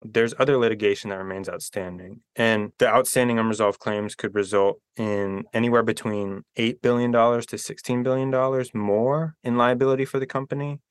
there's other litigation that remains outstanding. And the outstanding unresolved claims could result in anywhere between $8 billion to $16 billion more in liability for the company.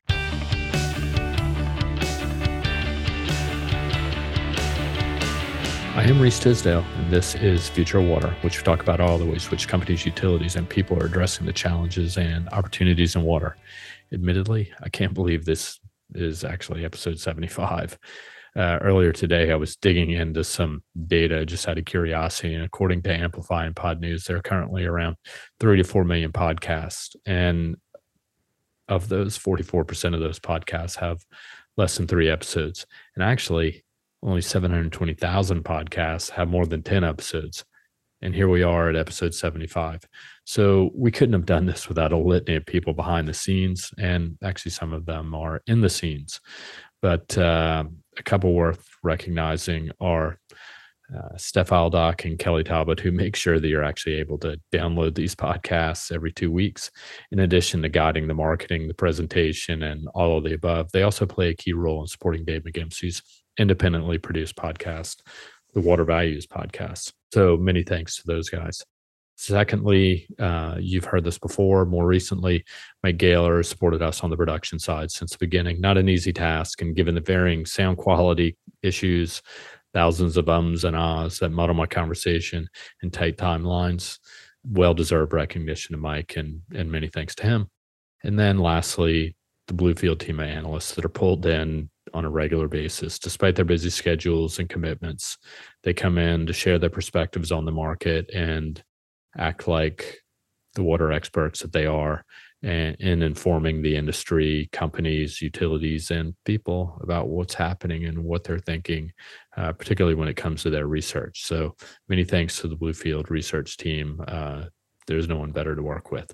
I am Reese Tisdale, and this is Future Water, which we talk about all the ways which companies, utilities, and people are addressing the challenges and opportunities in water. Admittedly, I can't believe this is actually episode 75. Earlier today, I was digging into some data just out of curiosity, and according to Amplify and Pod News, there are currently around 3 to 4 million podcasts, and of those, 44% of those podcasts have less than 3 episodes. And actually, only 720,000 podcasts have more than 10 episodes. And here we are at episode 75. So we couldn't have done this without a litany of people behind the scenes. And actually, some of them are in the scenes. But a couple worth recognizing are Steph Aldock and Kelly Talbot, who make sure that you're actually able to download these podcasts every 2 weeks. In addition to guiding the marketing, the presentation, and all of the above, they also play a key role in supporting Dave McGimsey's independently produced podcast, the Water Values Podcast. So many thanks to those guys. Secondly, you've heard this before. More recently, Mike Gaylor has supported us on the production side since the beginning. Not an easy task, and given the varying sound quality issues, thousands of ums and ahs that muddle my conversation and tight timelines, well-deserved recognition to Mike, and many thanks to him. And then lastly, the Bluefield team of analysts that are pulled in on a regular basis. Despite their busy schedules and commitments, they come in to share their perspectives on the market and act like the water experts that they are in informing the industry, companies, utilities, and people about what's happening and what they're thinking, particularly when it comes to their research. So many thanks to the Bluefield research team. There's no one better to work with.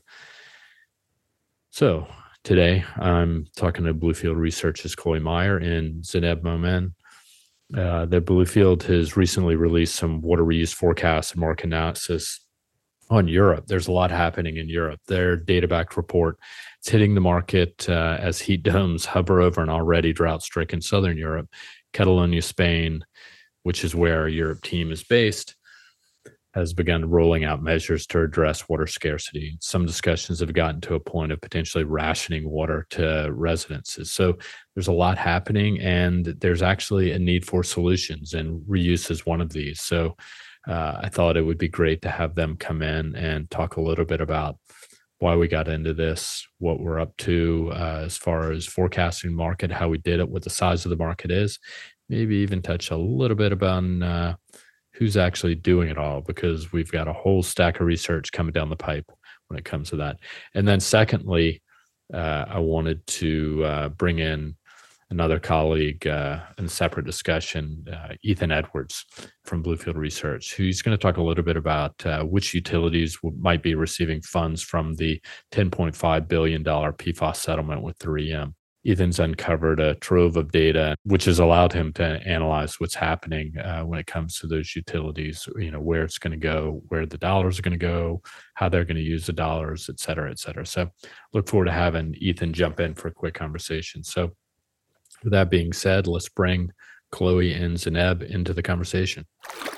So today, I'm talking to Bluefield Research's Chloe Meyer and Zeneb Momen. The Bluefield has recently released some water reuse forecasts and market analysis on Europe. There's a lot happening in Europe. Their data-backed report is hitting the market as heat domes hover over an already drought-stricken southern Europe. Catalonia, Spain, which is where our Europe team is based, has begun rolling out measures to address water scarcity. Some discussions have gotten to a point of potentially rationing water to residences. So there's a lot happening, and there's actually a need for solutions, and reuse is one of these. So I thought it would be great to have them come in and talk a little bit about why we got into this, what we're up to as far as forecasting the market, how we did it, what the size of the market is, maybe even touch a little bit about who's actually doing it all, because we've got a whole stack of research coming down the pipe when it comes to that. And then secondly, I wanted to bring in another colleague in a separate discussion, Ethan Edwards from Bluefield Research, who's going to talk a little bit about which utilities might be receiving funds from the $10.5 billion PFAS settlement with 3M. Ethan's uncovered a trove of data, which has allowed him to analyze what's happening when it comes to those utilities, where it's going to go, where the dollars are going to go, how they're going to use the dollars, et cetera, et cetera. So look forward to having Ethan jump in for a quick conversation. So with that being said, let's bring Chloe and Zeneb into the conversation.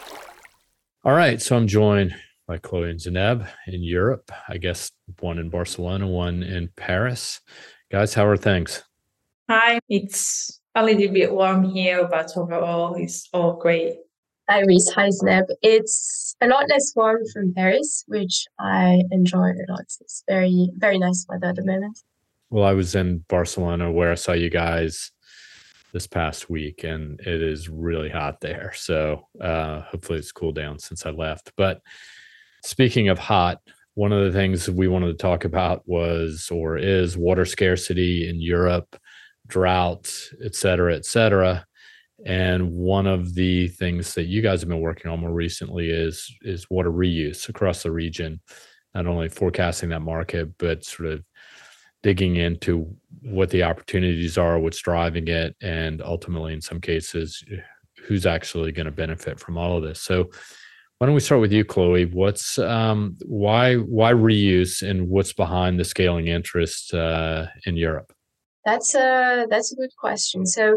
All right, so I'm joined by Chloe and Zeneb in Europe. I guess one in Barcelona, one in Paris. Guys, how are things? Hi, it's a little bit warm here, but overall it's all great. Hi, Reese. Hi, Zeneb. It's a lot less warm from Paris, which I enjoy a lot. It's very, very nice weather at the moment. Well, I was in Barcelona where I saw you guys this past week, and it is really hot there. So hopefully it's cooled down since I left. But speaking of hot, one of the things we wanted to talk about is water scarcity in Europe, drought, et cetera, et cetera. And one of the things that you guys have been working on more recently is water reuse across the region, not only forecasting that market, but sort of digging into what the opportunities are, what's driving it, and ultimately, in some cases, who's actually going to benefit from all of this. So why don't we start with you, Chloe? What's why reuse, and what's behind the scaling interest in Europe? That's a good question. So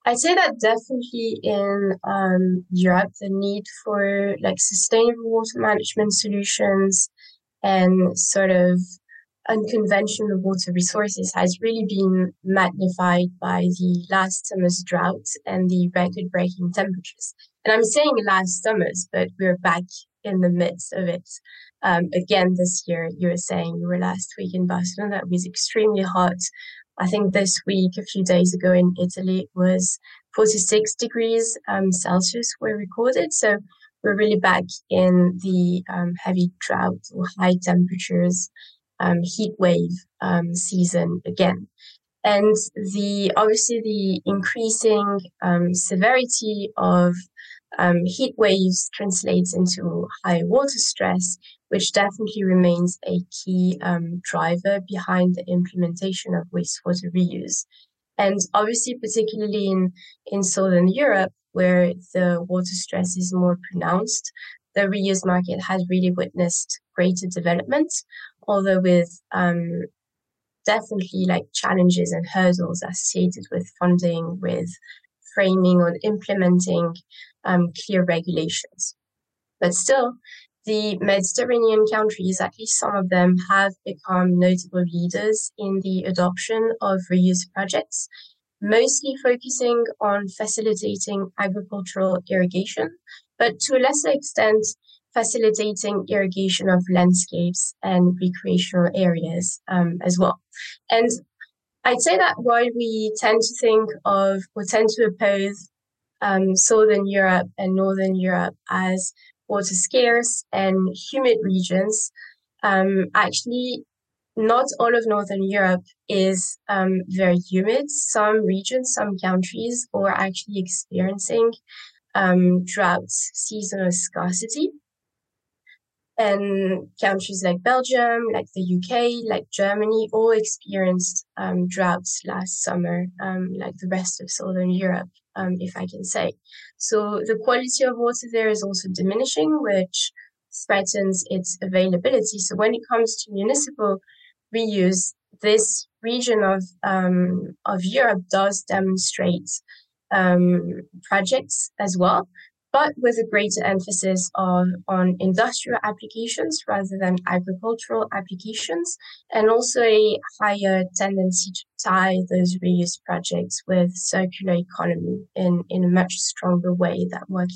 I'd say that definitely in Europe, the need for like sustainable water management solutions and sort of unconventional water resources has really been magnified by the last summer's drought and the record-breaking temperatures. And I'm saying last summer's, but we're back in the midst of it. Again, this year, you were saying you were last week in Barcelona. It was extremely hot. I think this week, a few days ago in Italy, it was 46 degrees Celsius were recorded. So we're really back in the heavy drought or high temperatures, heat wave season again. And obviously the increasing severity of heat waves translates into high water stress, which definitely remains a key driver behind the implementation of wastewater reuse. And obviously, particularly in Southern Europe, where the water stress is more pronounced, the reuse market has really witnessed greater development, although with definitely like challenges and hurdles associated with funding, with framing or implementing clear regulations. But still, the Mediterranean countries, at least some of them, have become notable leaders in the adoption of reuse projects, mostly focusing on facilitating agricultural irrigation, but to a lesser extent, facilitating irrigation of landscapes and recreational areas as well. And I'd say that while we tend to think of or tend to oppose Southern Europe and Northern Europe as water scarce and humid regions, actually not all of Northern Europe is very humid. Some regions, some countries are actually experiencing droughts, seasonal scarcity. And countries like Belgium, like the UK, like Germany, all experienced droughts last summer, like the rest of Southern Europe, if I can say. So the quality of water there is also diminishing, which threatens its availability. So when it comes to municipal reuse, this region of Europe does demonstrate projects as well, but with a greater emphasis on industrial applications rather than agricultural applications, and also a higher tendency to tie those reuse projects with circular economy in a much stronger way than what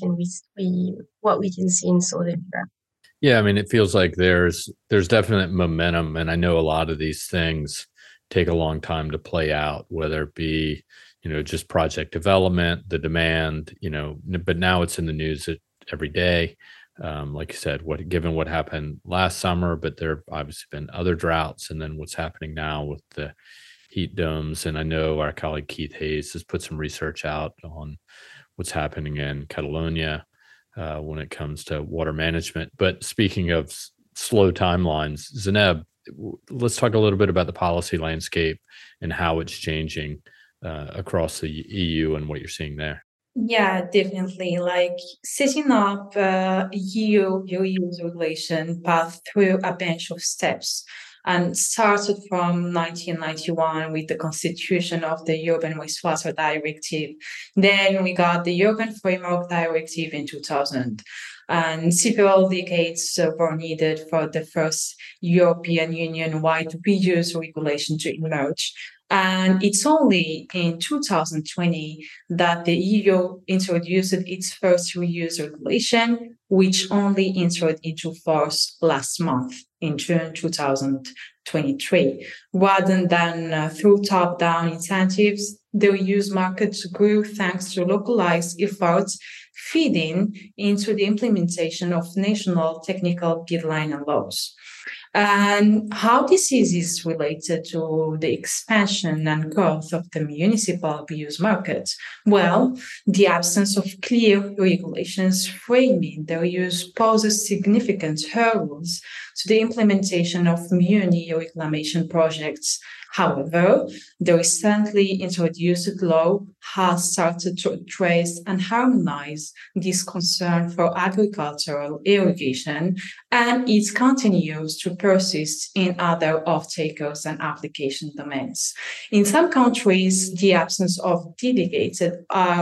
we can see in Southern Europe. Yeah, I mean, it feels like there's definite momentum, and I know a lot of these things take a long time to play out, whether it be just project development, the demand, but now it's in the news every day. Like you said, given what happened last summer, but there have obviously been other droughts, and then what's happening now with the heat domes. And I know our colleague Keith Hayes has put some research out on what's happening in Catalonia when it comes to water management. But speaking of slow timelines, Zeynep, let's talk a little bit about the policy landscape and how it's changing across the EU and what you're seeing there. Yeah, definitely. Like setting up EU reuse regulation path through a bunch of steps and started from 1991 with the constitution of the European Wastewater Directive. Then we got the European Framework Directive in 2000. And several decades were needed for the first European Union-wide reuse regulation to emerge. And it's only in 2020 that the EU introduced its first reuse regulation, which only entered into force last month in June 2023. Rather than through top-down incentives, the reuse market grew thanks to localized efforts feeding into the implementation of national technical guidelines and laws. And how this is related to the expansion and growth of the municipal reuse market? Well, the absence of clear regulations framing the reuse poses significant hurdles to the implementation of muni reclamation projects, However, the recently introduced law has started to address and harmonize this concern for agricultural irrigation, and it continues to persist in other off-takers and application domains. In some countries, the absence of dedicated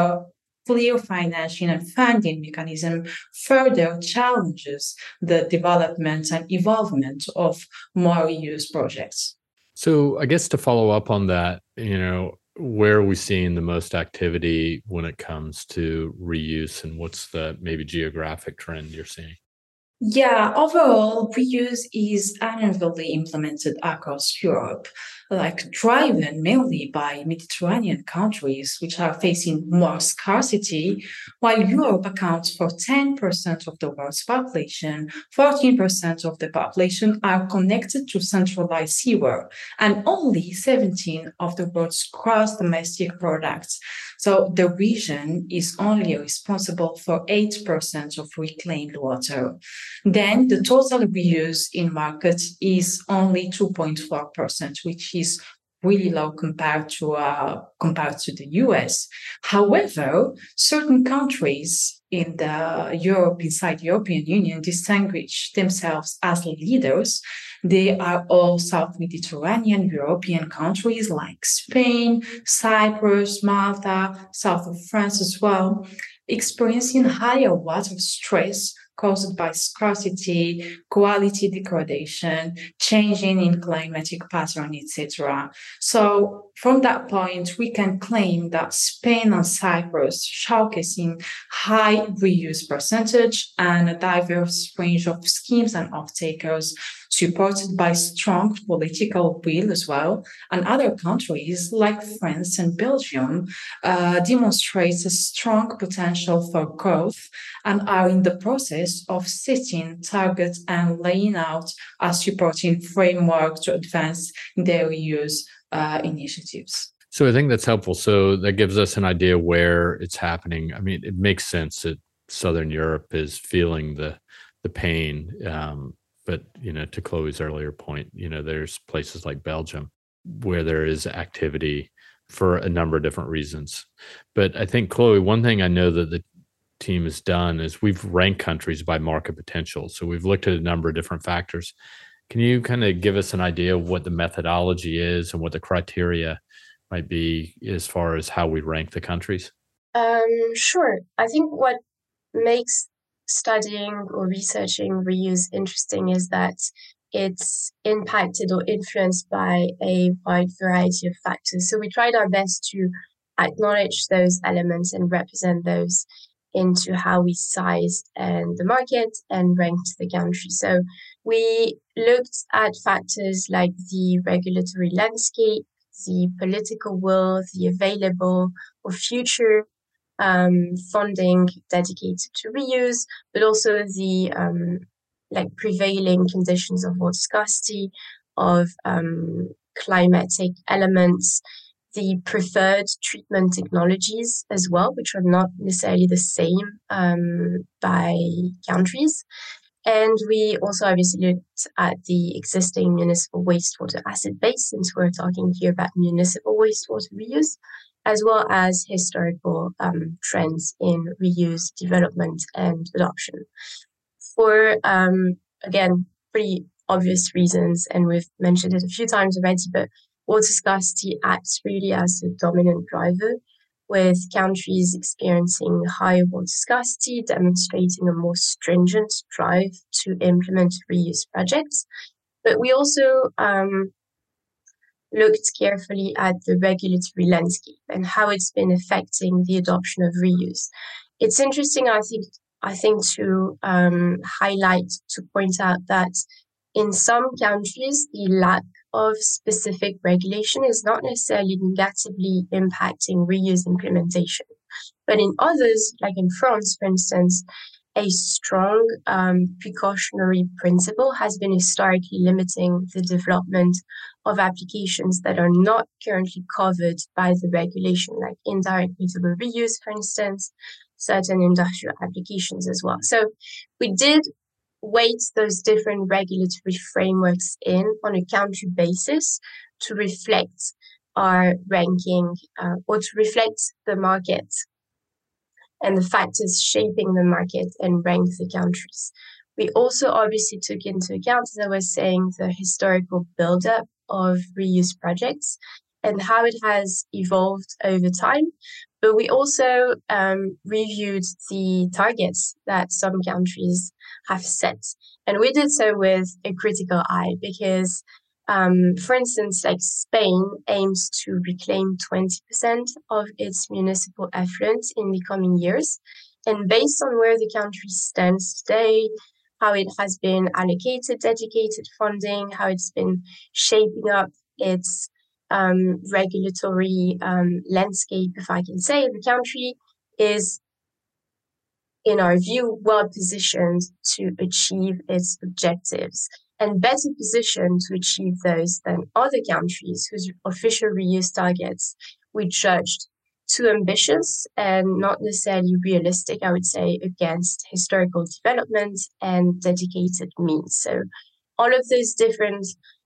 clear financing and funding mechanism further challenges the development and evolvement of more reuse projects. So I guess to follow up on that, where are we seeing the most activity when it comes to reuse, and what's the maybe geographic trend you're seeing? Yeah, overall, reuse is unevenly implemented across Europe, driven mainly by Mediterranean countries, which are facing more scarcity, while Europe accounts for 10% of the world's population, 14% of the population are connected to centralized sewer, and only 17 of the world's gross domestic products. So the region is only responsible for 8% of reclaimed water. Then the total reuse in markets is only 2.4%, which is really low compared to the US. However, certain countries inside the European Union distinguish themselves as leaders. They are all South Mediterranean European countries like Spain, Cyprus, Malta, south of France as well, experiencing higher water stress caused by scarcity, quality degradation, changing in climatic pattern, etc. So from that point, we can claim that Spain and Cyprus showcasing high reuse percentage and a diverse range of schemes and off-takers supported by strong political will as well. And other countries like France and Belgium demonstrate a strong potential for growth and are in the process of setting targets and laying out a supporting framework to advance their reuse initiatives. So I think that's helpful. So that gives us an idea where it's happening. I mean, it makes sense that Southern Europe is feeling the pain. But, to Chloe's earlier point, there's places like Belgium where there is activity for a number of different reasons. But I think, Chloe, one thing I know that the team has done is we've ranked countries by market potential. So we've looked at a number of different factors. Can you kind of give us an idea of what the methodology is and what the criteria might be as far as how we rank the countries? Sure. I think what makes studying or researching reuse interesting is that it's impacted or influenced by a wide variety of factors. So we tried our best to acknowledge those elements and represent those into how we sized the market and ranked the country. So we looked at factors like the regulatory landscape, the political will, the available or future funding dedicated to reuse, but also the prevailing conditions of water scarcity, of climatic elements, the preferred treatment technologies as well, which are not necessarily the same by countries. And we also obviously looked at the existing municipal wastewater asset base, since we're talking here about municipal wastewater reuse, as well as historical trends in reuse development and adoption. For, again, pretty obvious reasons, and we've mentioned it a few times already, but water scarcity acts really as a dominant driver, with countries experiencing high water scarcity demonstrating a more stringent drive to implement reuse projects. But we also looked carefully at the regulatory landscape and how it's been affecting the adoption of reuse. It's interesting, I think, to highlight, to point out that in some countries, the lack of specific regulation is not necessarily negatively impacting reuse implementation. But in others, like in France, for instance, a strong precautionary principle has been historically limiting the development of applications that are not currently covered by the regulation, like indirect reusable reuse, for instance, certain industrial applications as well. So we did weight those different regulatory frameworks in on a country basis, to reflect our ranking or to reflect the market and the factors shaping the market and rank the countries. We also obviously took into account, as I was saying, the historical buildup of reuse projects and how it has evolved over time. But we also reviewed the targets that some countries have set. And we did so with a critical eye because, for instance, like Spain aims to reclaim 20% of its municipal effluent in the coming years. And based on where the country stands today, how it has been allocated dedicated funding, how it's been shaping up its regulatory landscape, if I can say, the country is, in our view, well positioned to achieve its objectives and better positioned to achieve those than other countries whose official reuse targets we judged too ambitious and not necessarily realistic, I would say, against historical development and dedicated means. So all of those different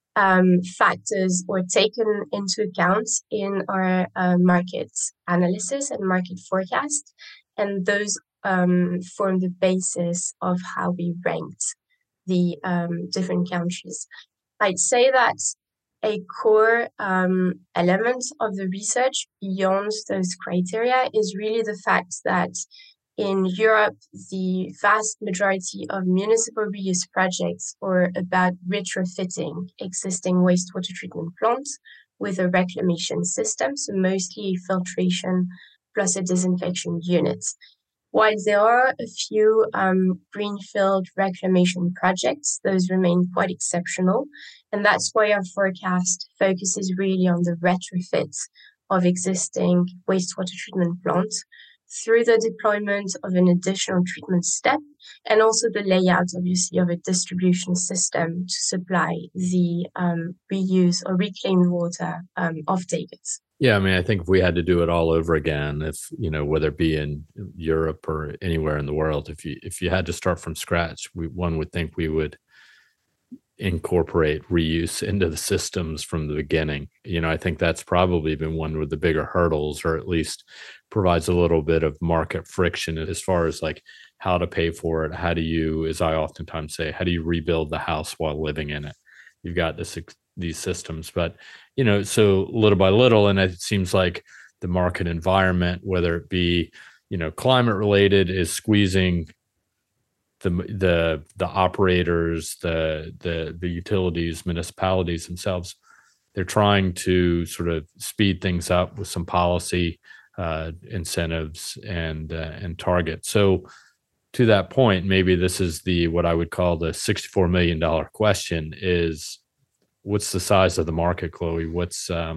factors were taken into account in our market analysis and market forecast, and those form the basis of how we ranked the different countries. I'd say that a core element of the research beyond those criteria is really the fact that in Europe, the vast majority of municipal reuse projects are about retrofitting existing wastewater treatment plants with a reclamation system, so mostly filtration plus a disinfection unit. While there are a few greenfield reclamation projects, those remain quite exceptional. And that's why our forecast focuses really on the retrofit of existing wastewater treatment plants through the deployment of an additional treatment step and also the layout, obviously, of a distribution system to supply the reuse or reclaimed water off-takers. Yeah, I mean, I think if we had to do it all over again, if, whether it be in Europe or anywhere in the world, if you had to start from scratch, one would think we would incorporate reuse into the systems from the beginning. I think that's probably been one of the bigger hurdles, or at least provides a little bit of market friction as far as like how to pay for it. How do you, as I oftentimes say, how do you rebuild the house while living in it? You've got these systems, but so little by little, and it seems like the market environment, whether it be climate related, is squeezing the operators, the utilities, municipalities themselves. They're trying to sort of speed things up with some policy incentives and targets. So to that point, maybe this is what I would call the $64 million question is, what's the size of the market, Chloe? What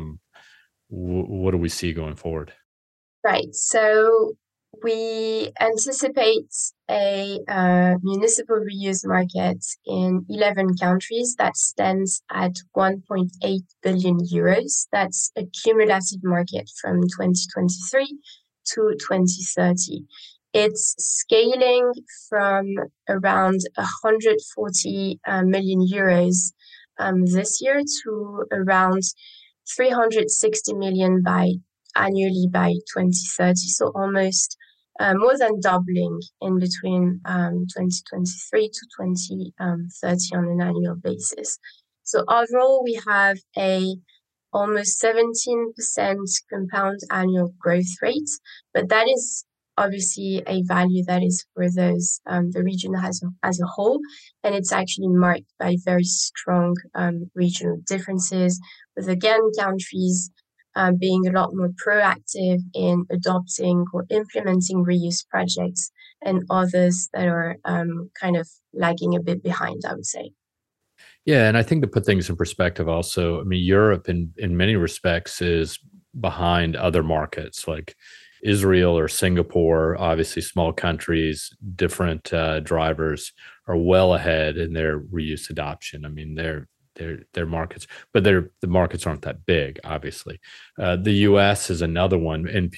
do we see going forward? Right. So we anticipate a municipal reuse market in 11 countries that stands at 1.8 billion euros. That's a cumulative market from 2023 to 2030. It's scaling from around 140 million euros this year to around 360 million annually by 2030. So almost more than doubling in between 2023 to 2030 on an annual basis. So overall, we have a almost 17% compound annual growth rate, but that is obviously a value that is for those the region as a whole, and it's actually marked by very strong regional differences, with again countries being a lot more proactive in adopting or implementing reuse projects, and others that are kind of lagging a bit behind, I would say. Yeah, and I think to put things in perspective also, I mean, Europe in many respects is behind other markets like Israel or Singapore. Obviously small countries, different drivers are well ahead in their reuse adoption. I mean, their markets, but the markets aren't that big, obviously. The US is another one, and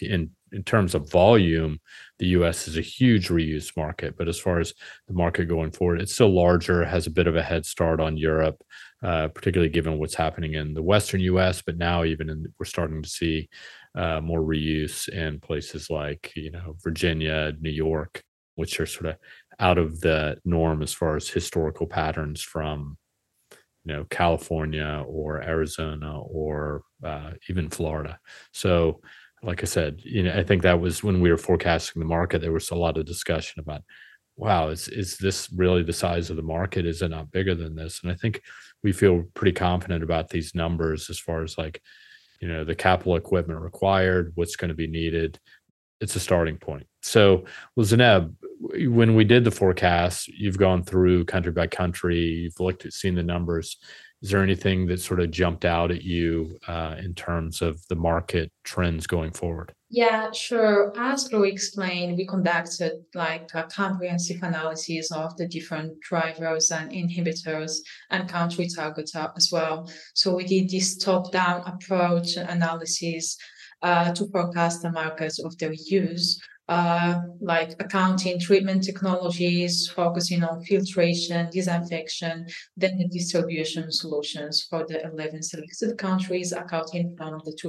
in terms of volume, the US is a huge reuse market. But as far as the market going forward, it's still larger, has a bit of a head start on Europe, particularly given what's happening in the Western US. But now we're starting to see more reuse in places like, Virginia, New York, which are sort of out of the norm as far as historical patterns from, California or Arizona or even Florida. So, like I said, I think that was when we were forecasting the market, there was a lot of discussion about, wow, is this really the size of the market? Is it not bigger than this? And I think we feel pretty confident about these numbers as far as like, the capital equipment required, what's going to be needed. It's a starting point. So, well, Zeynep, when we did the forecast, you've gone through country by country, you've seen the numbers. Is there anything that sort of jumped out at you in terms of the market trends going forward? Yeah, sure. As Chloe explained, we conducted like a comprehensive analysis of the different drivers and inhibitors and country targets as well. So we did this top-down approach analysis to forecast the markets of their use, like accounting treatment technologies, focusing on filtration, disinfection, then the distribution solutions for the 11 selected countries, accounting from the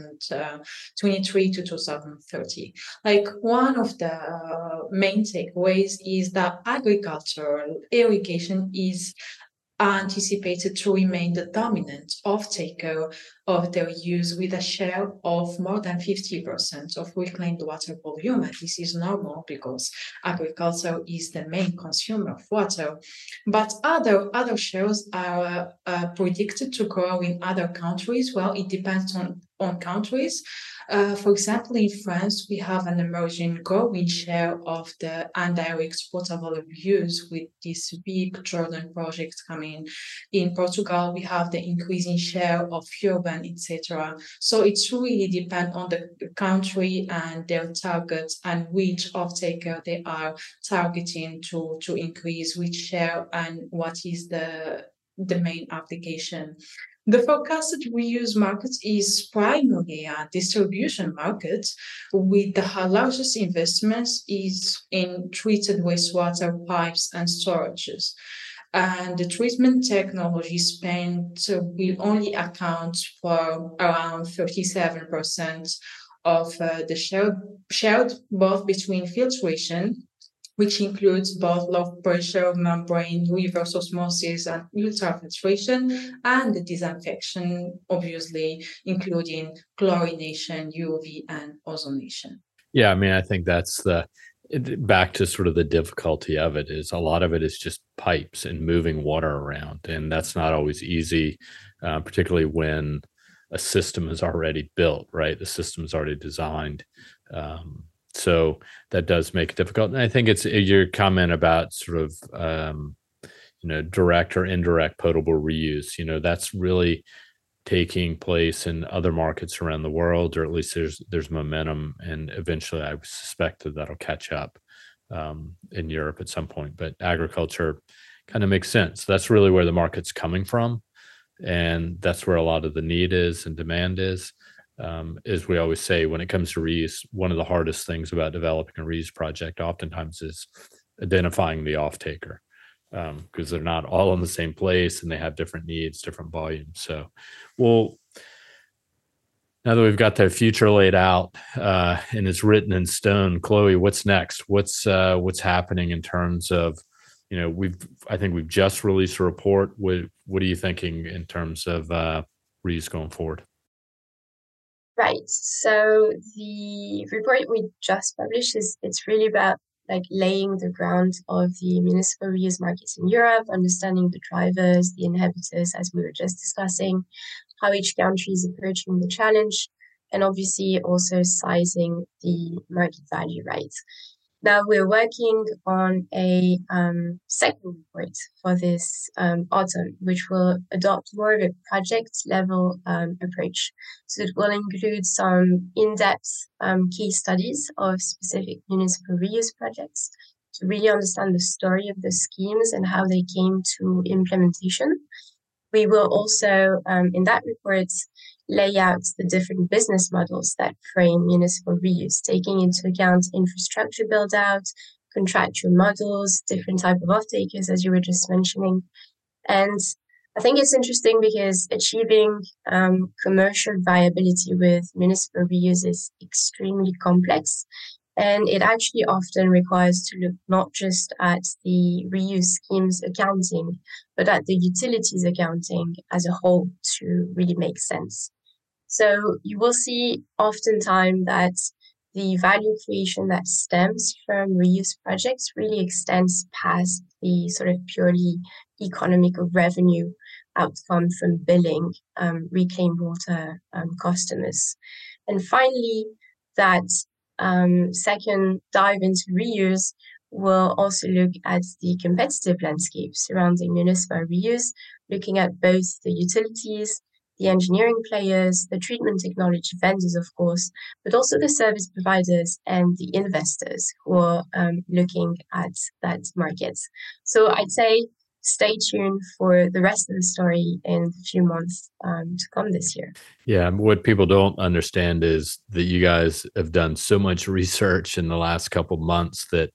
2023 to 2030. Like one of the main takeaways is that agricultural irrigation is anticipated to remain the dominant off-taker of their use with a share of more than 50% of reclaimed water volume. And this is normal because agriculture is the main consumer of water. But other shares are predicted to grow in other countries. Well, it depends on countries. For example, in France, we have an emerging growing share of the indirect potable use with this big Jordan project coming. In Portugal, we have the increasing share of urban, etc. So it's really depend on the country and their targets and which off-taker they are targeting to increase which share and what is the main application. The forecasted reuse market is primarily a distribution market, with the largest investments is in treated wastewater pipes and storages. And the treatment technology spent will only account for around 37% of the shared both between filtration, which includes both low pressure membrane, reverse osmosis, and ultrafiltration, and the disinfection, obviously, including chlorination, UV, and ozonation. Yeah, I mean, I think that's back to sort of the difficulty of it is a lot of it is just pipes and moving water around. And that's not always easy, particularly when a system is already built, right? The system is already designed. So that does make it difficult. And I think it's your comment about sort of, direct or indirect potable reuse, that's really taking place in other markets around the world, or at least there's momentum. And eventually I suspect that'll catch up in Europe at some point. But agriculture kind of makes sense. That's really where the market's coming from. And that's where a lot of the need is and demand is. As we always say, when it comes to reuse, one of the hardest things about developing a reuse project oftentimes is identifying the off-taker, because they're not all in the same place and they have different needs, different volumes. So, well, now that we've got the future laid out and it's written in stone, Chloe, what's next? What's happening in terms of, I think we've just released a report. What are you thinking in terms of reuse going forward? Right. So the report we just published it's really about like laying the ground of the municipal reuse markets in Europe, understanding the drivers, the inhibitors, as we were just discussing, how each country is approaching the challenge, and obviously also sizing the market value, right? Now we're working on a second report for this autumn, which will adopt more of a project level approach. So it will include some in-depth case studies of specific municipal reuse projects to really understand the story of the schemes and how they came to implementation. We will also, in that report, lay out the different business models that frame municipal reuse, taking into account infrastructure build out, contractual models, different type of off-takers, as you were just mentioning. And I think it's interesting because achieving commercial viability with municipal reuse is extremely complex. And it actually often requires to look not just at the reuse schemes accounting, but at the utilities accounting as a whole to really make sense. So you will see oftentimes that the value creation that stems from reuse projects really extends past the sort of purely economic revenue outcome from billing reclaimed water customers. And finally, that second dive into reuse will also look at the competitive landscape surrounding municipal reuse, looking at both the utilities, the engineering players, the treatment technology vendors, of course, but also the service providers and the investors who are looking at that market. So I'd say stay tuned for the rest of the story in a few months to come this year. Yeah, what people don't understand is that you guys have done so much research in the last couple of months that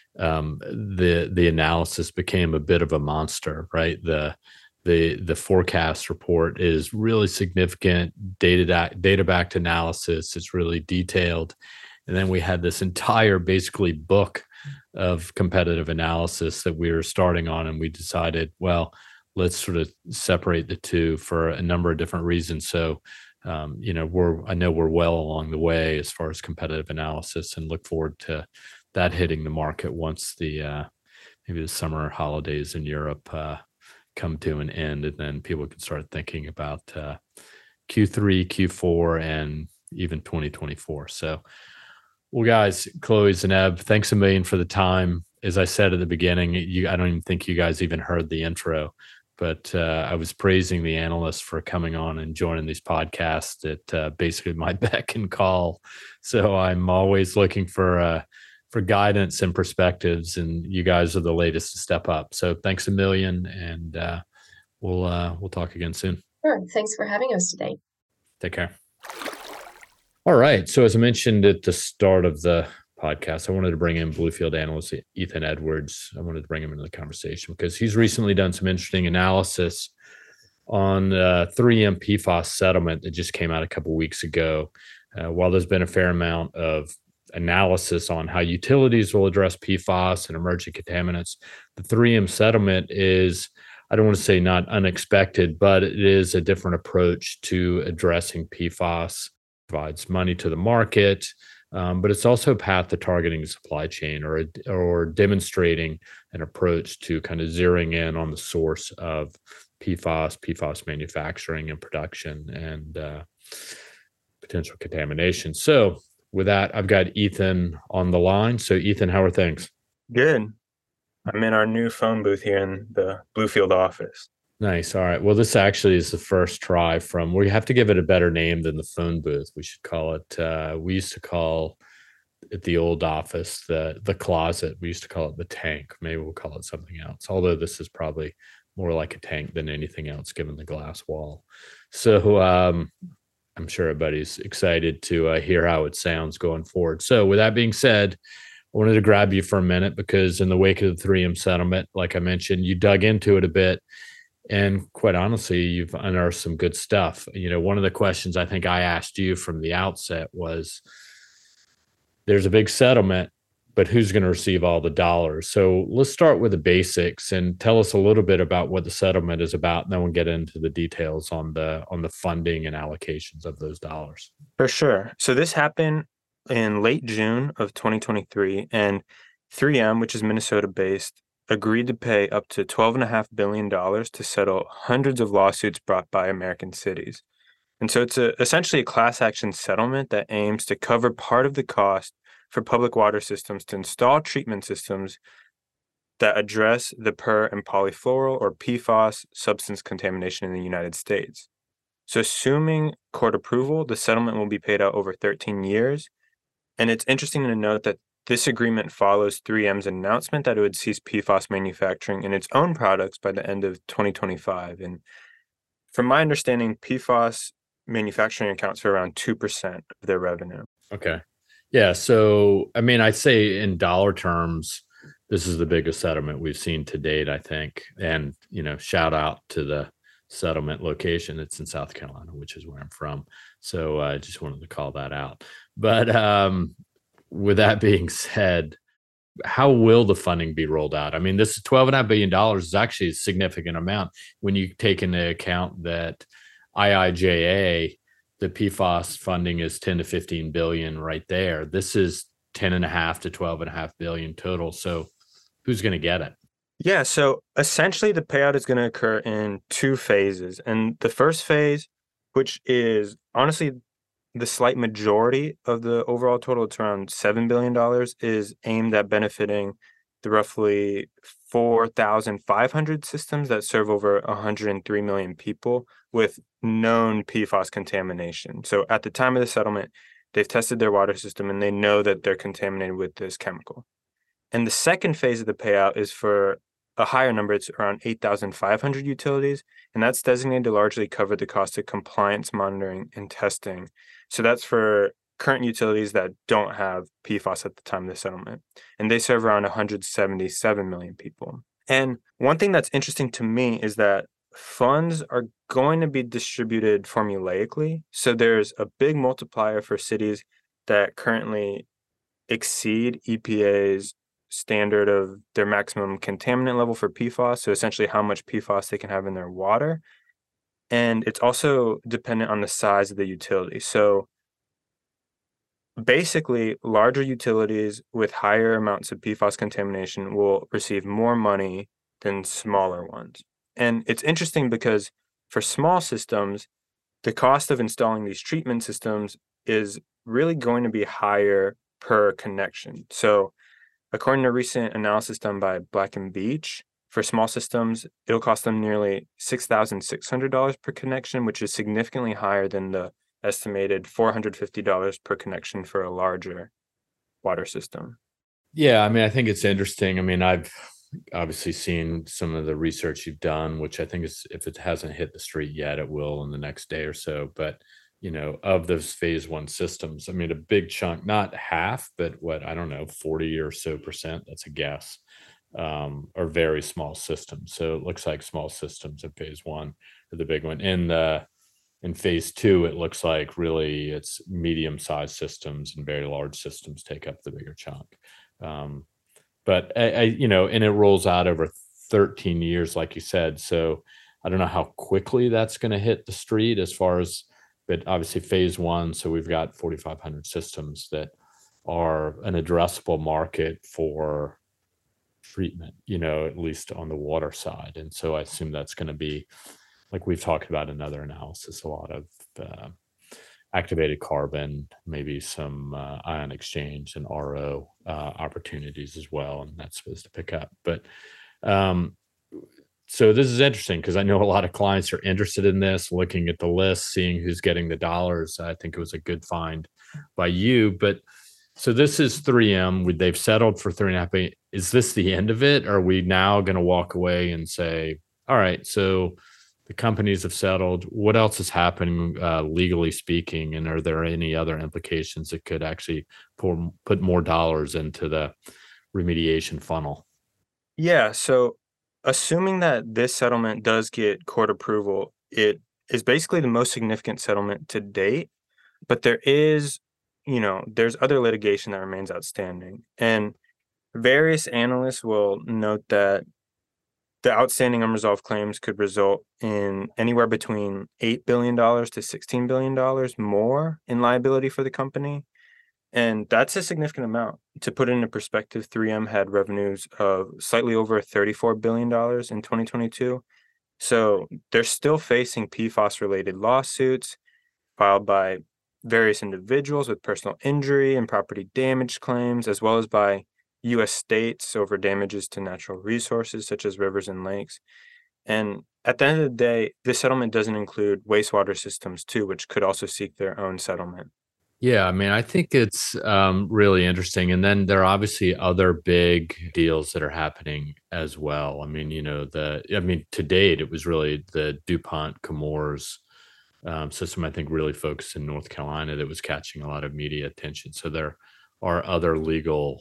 the analysis became a bit of a monster, right? The forecast report is really significant, data backed analysis. It's really detailed, and then we had this entire basically book of competitive analysis that we were starting on, and we decided, well, let's sort of separate the two for a number of different reasons. So, I know we're well along the way as far as competitive analysis, and look forward to that hitting the market once the maybe the summer holidays in Europe come to an end, and then people can start thinking about Q3, Q4, and even 2024. So, well, guys, Chloe, Zeynep, thanks a million for the time. As I said at the beginning, I don't even think you guys even heard the intro, but I was praising the analysts for coming on and joining these podcasts at basically my beck and call. So I'm always looking for guidance and perspectives, and you guys are the latest to step up. So thanks a million, and we'll talk again soon. Sure. Thanks for having us today. Take care. All right. So as I mentioned at the start of the podcast, I wanted to bring in Bluefield analyst Ethan Edwards. I wanted to bring him into the conversation because he's recently done some interesting analysis on 3M PFAS settlement that just came out a couple of weeks ago. While there's been a fair amount of analysis on how utilities will address PFAS and emerging contaminants, the 3M settlement is, I don't want to say not unexpected, but it is a different approach to addressing PFAS. Provides money to the market, but it's also a path to targeting the supply chain or demonstrating an approach to kind of zeroing in on the source of PFAS manufacturing and production, and potential contamination. So with that, I've got Ethan on the line. So Ethan, how are things? Good. I'm in our new phone booth here in the Bluefield office. Nice. All right. Well, this actually is the first try from, we have to give it a better name than the phone booth. We should call it, we used to call at the old office the closet. We used to call it the tank. Maybe we'll call it something else, although this is probably more like a tank than anything else given the glass wall. So I'm sure everybody's excited to hear how it sounds going forward. So with that being said, I wanted to grab you for a minute because in the wake of the 3M settlement, like I mentioned, you dug into it a bit. And quite honestly, you've unearthed some good stuff. One of the questions I think I asked you from the outset was, there's a big settlement, but who's going to receive all the dollars? So let's start with the basics and tell us a little bit about what the settlement is about, and then we'll get into the details on the funding and allocations of those dollars. For sure. So this happened in late June of 2023, and 3M, which is Minnesota-based, agreed to pay up to $12.5 billion to settle hundreds of lawsuits brought by American cities. And so it's essentially a class action settlement that aims to cover part of the cost for public water systems to install treatment systems that address the per and polyfluoral or PFAS substance contamination in the United States. So assuming court approval, the settlement will be paid out over 13 years. And it's interesting to note that this agreement follows 3M's announcement that it would cease PFAS manufacturing in its own products by the end of 2025. And from my understanding, PFAS manufacturing accounts for around 2% of their revenue. Okay. Yeah. So, I mean, I'd say in dollar terms, this is the biggest settlement we've seen to date, I think. And, shout out to the settlement location. It's in South Carolina, which is where I'm from. So I just wanted to call that out. But with that being said, how will the funding be rolled out? I mean, this $12.5 billion is actually a significant amount when you take into account that IIJA, the PFAS funding is 10 to 15 billion right there. This is 10.5 to 12.5 billion total. So who's going to get it? Yeah, so essentially the payout is going to occur in two phases. And the first phase, which is honestly the slight majority of the overall total, it's around $7 billion, is aimed at benefiting the roughly 4,500 systems that serve over 103 million people with known PFAS contamination. So at the time of the settlement, they've tested their water system and they know that they're contaminated with this chemical. And the second phase of the payout is for a higher number. It's around 8,500 utilities, and that's designated to largely cover the cost of compliance monitoring and testing. So that's for current utilities that don't have PFAS at the time of the settlement, and they serve around 177 million people. And one thing that's interesting to me is that funds are going to be distributed formulaically. So there's a big multiplier for cities that currently exceed EPA's standard of their maximum contaminant level for PFAS, so essentially how much PFAS they can have in their water. And it's also dependent on the size of the utility. So basically, larger utilities with higher amounts of PFAS contamination will receive more money than smaller ones. And it's interesting because for small systems, the cost of installing these treatment systems is really going to be higher per connection. So according to recent analysis done by Black & Veatch, for small systems, it'll cost them nearly $6,600 per connection, which is significantly higher than the estimated $450 per connection for a larger water system. Yeah, I mean, I think it's interesting. I mean, I've obviously seen some of the research you've done, which I think is, if it hasn't hit the street yet, it will in the next day or so. But of those phase one systems, I mean, a big chunk, not half, but 40 or so percent, that's a guess, are very small systems. So it looks like small systems in phase one are the big one. In phase two, it looks like really it's medium-sized systems and very large systems take up the bigger chunk. But and it rolls out over 13 years, like you said. So I don't know how quickly that's going to hit the street as far as, but obviously phase one, so we've got 4,500 systems that are an addressable market for treatment, at least on the water side. And so I assume that's going to be, like we've talked about in other analysis, a lot of activated carbon, maybe some ion exchange and RO opportunities as well. And that's supposed to pick up. But so this is interesting because I know a lot of clients are interested in this, looking at the list, seeing who's getting the dollars. I think it was a good find by you. But so this is 3M. They've settled for 3.5 billion. Is this the end of it? Are we now going to walk away and say, all right, so the companies have settled. What else is happening legally speaking? And are there any other implications that could actually put more dollars into the remediation funnel? Yeah, so assuming that this settlement does get court approval, it is basically the most significant settlement to date, but there is, there's other litigation that remains outstanding. And various analysts will note that the outstanding unresolved claims could result in anywhere between $8 billion to $16 billion more in liability for the company. And that's a significant amount. To put it into perspective, 3M had revenues of slightly over $34 billion in 2022. So they're still facing PFAS-related lawsuits filed by various individuals with personal injury and property damage claims, as well as by U.S. states over damages to natural resources such as rivers and lakes. And at the end of the day, this settlement doesn't include wastewater systems too, which could also seek their own settlement. Yeah, I mean, I think it's really interesting. And then there are obviously other big deals that are happening as well. I mean, to date, it was really the DuPont Chemours system, I think really focused in North Carolina, that was catching a lot of media attention. So there are other legal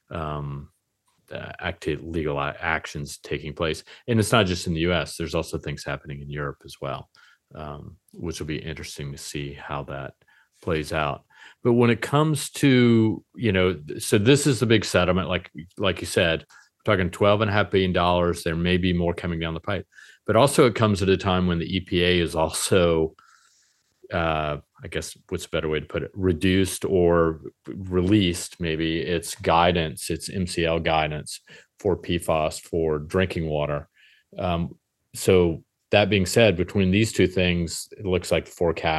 actions taking place. And it's not just in the US, there's also things happening in Europe as well, which will be interesting to see how that plays out. But when it comes to, so this is the big settlement, like you said, we're talking $12.5 billion. There may be more coming down the pipe, but also it comes at a time when the EPA is also, I guess what's a better way to put it, reduced or released maybe its guidance, its MCL guidance for PFAS for drinking water. So that being said, between these two things, it looks like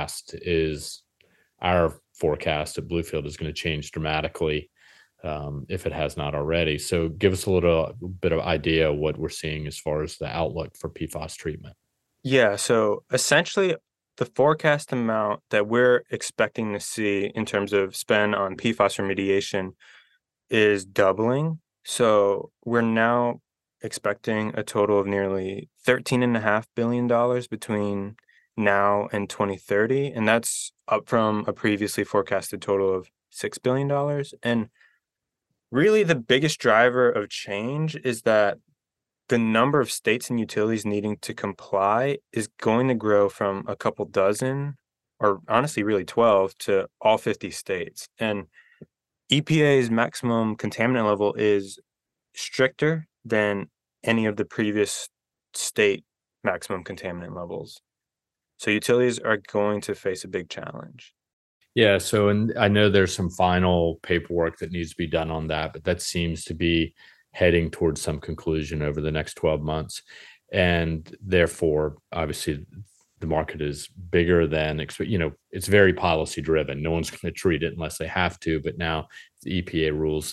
our forecast at Bluefield is going to change dramatically if it has not already. So give us a little bit of idea of what we're seeing as far as the outlook for PFAS treatment. Yeah, so essentially the forecast amount that we're expecting to see in terms of spend on PFAS remediation is doubling. So we're now expecting a total of nearly $13.5 billion between now and 2030. And that's up from a previously forecasted total of $6 billion. And really the biggest driver of change is that the number of states and utilities needing to comply is going to grow from a couple dozen, or honestly, really 12, to all 50 states. And EPA's maximum contaminant level is stricter than any of the previous state maximum contaminant levels. So utilities are going to face a big challenge. Yeah, so and I know there's some final paperwork that needs to be done on that, but that seems to be heading towards some conclusion over the next 12 months. And therefore, obviously, the market is bigger than, it's very policy driven. No one's going to treat it unless they have to. But now the EPA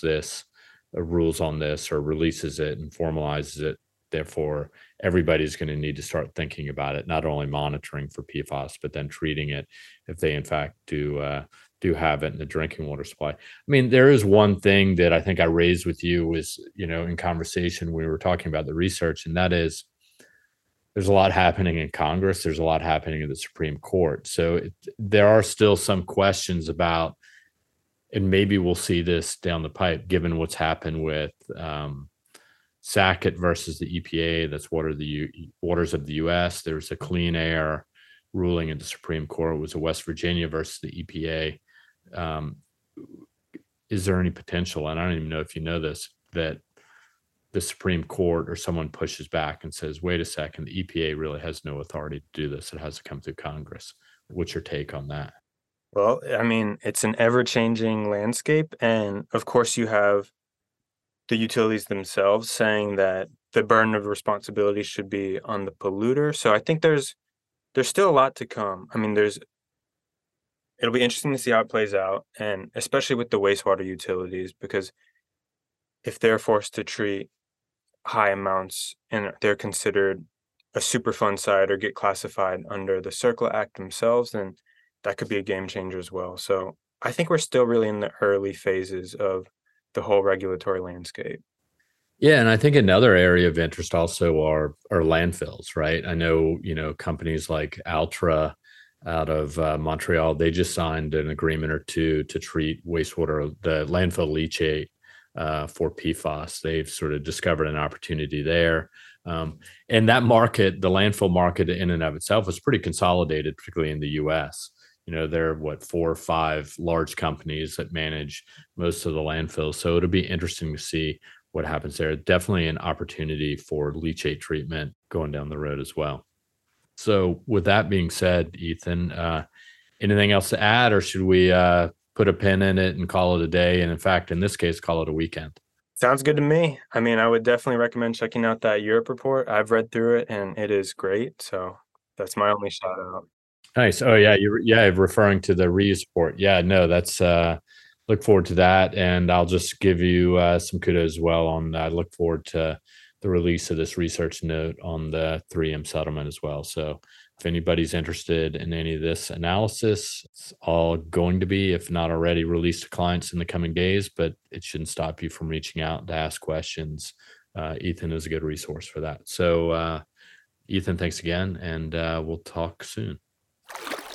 rules on this or releases it and formalizes it. Therefore, everybody's going to need to start thinking about it, not only monitoring for PFAS, but then treating it if they in fact do have it in the drinking water supply. I mean, there is one thing that I think I raised with you was, in conversation, we were talking about the research, and that is there's a lot happening in Congress. There's a lot happening in the Supreme Court. So there are still some questions about, and maybe we'll see this down the pipe, given what's happened with Sackett versus the EPA, that's waters of the U.S. There's a clean air ruling in the Supreme Court. It was a West Virginia versus the EPA. Is there any potential, and I don't even know if you know this, that the Supreme Court or someone pushes back and says, wait a second, the EPA really has no authority to do this. It has to come through Congress. What's your take on that? Well, I mean, it's an ever-changing landscape. And of course, you have the utilities themselves saying that the burden of responsibility should be on the polluter. So I think there's still a lot to come. I mean, it'll be interesting to see how it plays out, and especially with the wastewater utilities, because if they're forced to treat high amounts and they're considered a Superfund site or get classified under the CERCLA Act themselves, then that could be a game changer as well. So I think we're still really in the early phases of the whole regulatory landscape. Yeah, and I think another area of interest also are landfills, right? I know, companies like Altra out of Montreal, they just signed an agreement or two to treat wastewater, the landfill leachate for PFAS. They've sort of discovered an opportunity there. And that market, the landfill market in and of itself, is pretty consolidated, particularly in the US. There are 4 or 5 large companies that manage most of the landfills. So it'll be interesting to see what happens there. Definitely an opportunity for leachate treatment going down the road as well. So with that being said, Ethan, anything else to add, or should we put a pin in it and call it a day? And in fact, in this case, call it a weekend. Sounds good to me. I mean, I would definitely recommend checking out that Europe report. I've read through it and it is great. So that's my only shout out. Nice. Oh yeah. Referring to the reuse report. Yeah, no, that's, look forward to that. And I'll just give you some kudos as well I look forward to the release of this research note on the 3M settlement as well. So if anybody's interested in any of this analysis, it's all going to be, if not already, released to clients in the coming days, but it shouldn't stop you from reaching out to ask questions. Ethan is a good resource for that. So Ethan, thanks again, and we'll talk soon.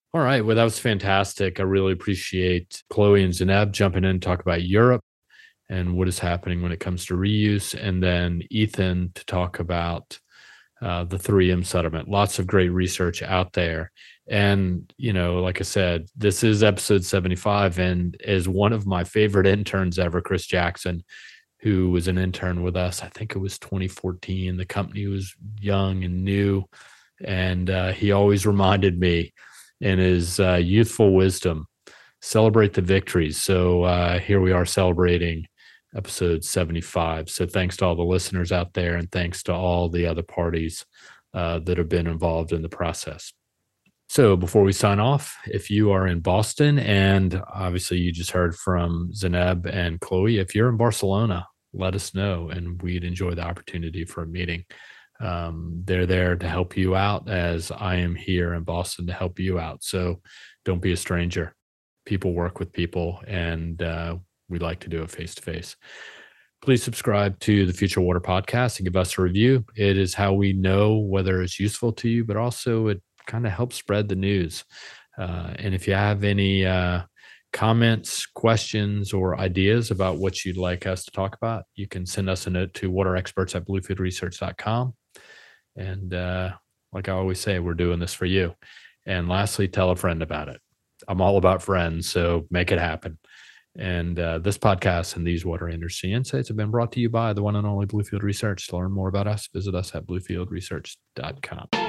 All right. Well, that was fantastic. I really appreciate Chloe and Zeneb jumping in and talk about Europe and what is happening when it comes to reuse. And then Ethan to talk about the 3M settlement. Lots of great research out there. And, like I said, this is episode 75. And as one of my favorite interns ever, Chris Jackson, who was an intern with us, I think it was 2014. The company was young and new. And he always reminded me in his youthful wisdom, celebrate the victories. So here we are celebrating episode 75. So thanks to all the listeners out there, and thanks to all the other parties that have been involved in the process. So before we sign off, if you are in Boston, and obviously you just heard from Zeneb and Chloe, if you're in Barcelona, let us know, and we'd enjoy the opportunity for a meeting. They're there to help you out, as I am here in Boston to help you out. So don't be a stranger. People work with people, and we like to do it face-to-face. Please subscribe to the Future Water Podcast and give us a review. It is how we know whether it's useful to you, but also it kind of helps spread the news. And if you have any comments, questions, or ideas about what you'd like us to talk about, you can send us a note to waterexperts@bluefieldresearch.com. And like I always say, we're doing this for you. And lastly, tell a friend about it. I'm all about friends, so make it happen. And this podcast and these water industry insights have been brought to you by the one and only Bluefield Research. To learn more about us, visit us at bluefieldresearch.com.